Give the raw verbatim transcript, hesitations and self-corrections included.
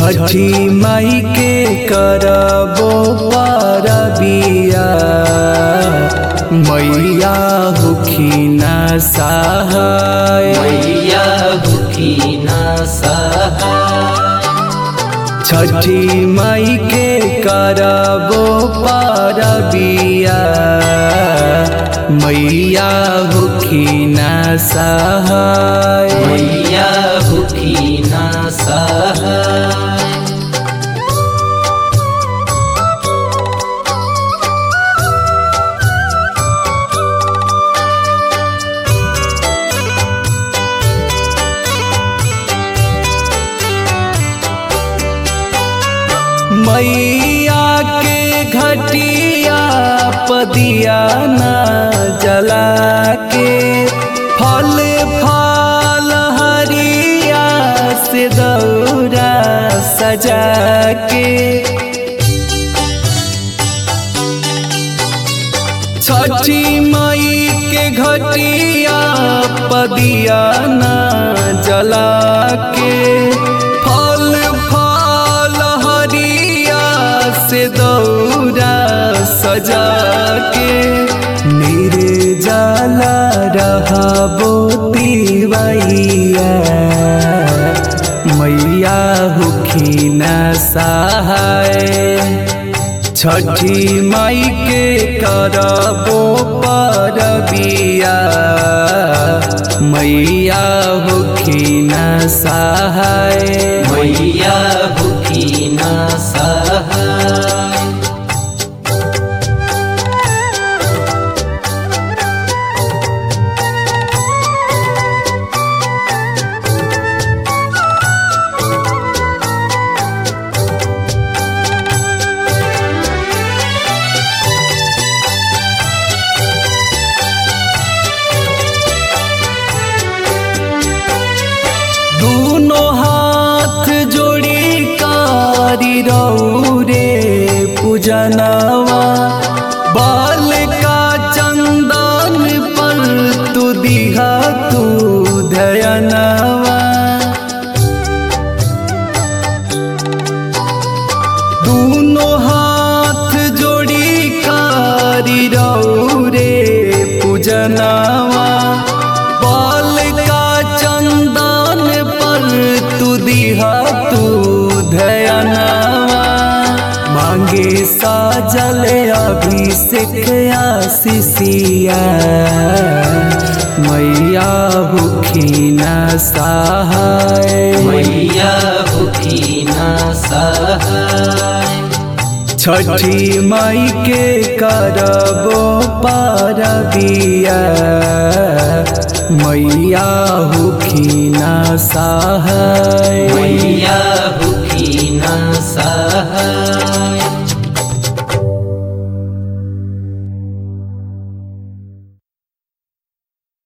छठी माई के करबो परबिया मैया हुखिना सहाय मैया हुखिना सहाय। छठी माई के करबो परबिया मैया हुखिना सहाय मैया हुखिना सहाय। मैया के घटिया पदिया न जला के फल फल हरिया से दौरा सजा के छठी माई के घटिया पदिया न जला के से दौरा सजा के मेरे जाला रहबो तिवैया मैया हुखिना सहाय। छठी माई के करबो परबिया मैया हुखिना सहाय मैया हुखिना सहाय। दोनों हाथ जोड़ी कारी रौरे पूजनवा बाल का चंदन पर तू दिहा तू धयनवा। दोनों हाथ जोड़ी कारी रौरे पूजनवा तू दिहा तू धयनवा। मांगे साजल अभिषेक आशीषिया मैया हुखिना सहाय मैया हुखिना सहाय। छठी माई के करबो परबिया मैया हुखिना सहाय मैया हुखिना सहाय।